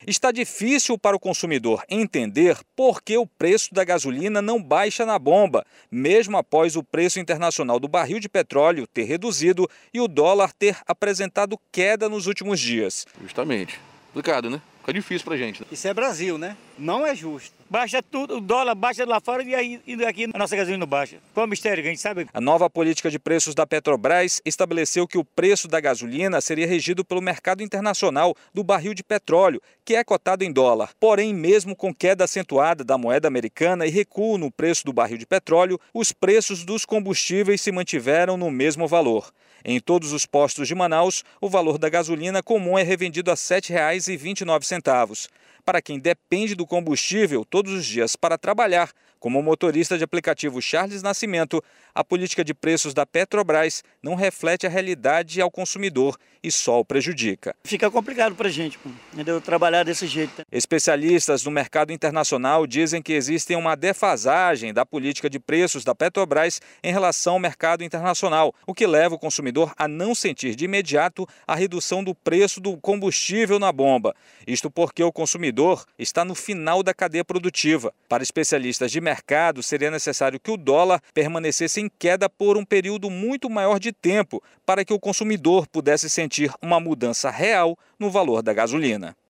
Está difícil para o consumidor entender por que o preço da gasolina não baixa na bomba, mesmo após o preço internacional do barril de petróleo ter reduzido e o dólar ter apresentado queda nos últimos dias. Justamente. Complicado, né? Fica difícil pra gente. Isso é Brasil, né? Não é justo. Baixa tudo, o dólar baixa lá fora e aqui a nossa gasolina não baixa. Qual é o mistério que a gente sabe? A nova política de preços da Petrobras estabeleceu que o preço da gasolina seria regido pelo mercado internacional do barril de petróleo, que é cotado em dólar. Porém, mesmo com queda acentuada da moeda americana e recuo no preço do barril de petróleo, os preços dos combustíveis se mantiveram no mesmo valor. Em todos os postos de Manaus, o valor da gasolina comum é revendido a R$ 7,29. Para quem depende do combustível todos os dias para trabalhar, como o motorista de aplicativo Charles Nascimento, a política de preços da Petrobras não reflete a realidade ao consumidor e só o prejudica. Fica complicado para a gente, entendeu? Trabalhar desse jeito. Especialistas no mercado internacional dizem que existe uma defasagem da política de preços da Petrobras em relação ao mercado internacional, o que leva o consumidor a não sentir de imediato a redução do preço do combustível na bomba. Isto porque o consumidor está no final da cadeia produtiva. Para especialistas de mercado, seria necessário que o dólar permanecesse em queda por um período muito maior de tempo para que o consumidor pudesse sentir uma mudança real no valor da gasolina.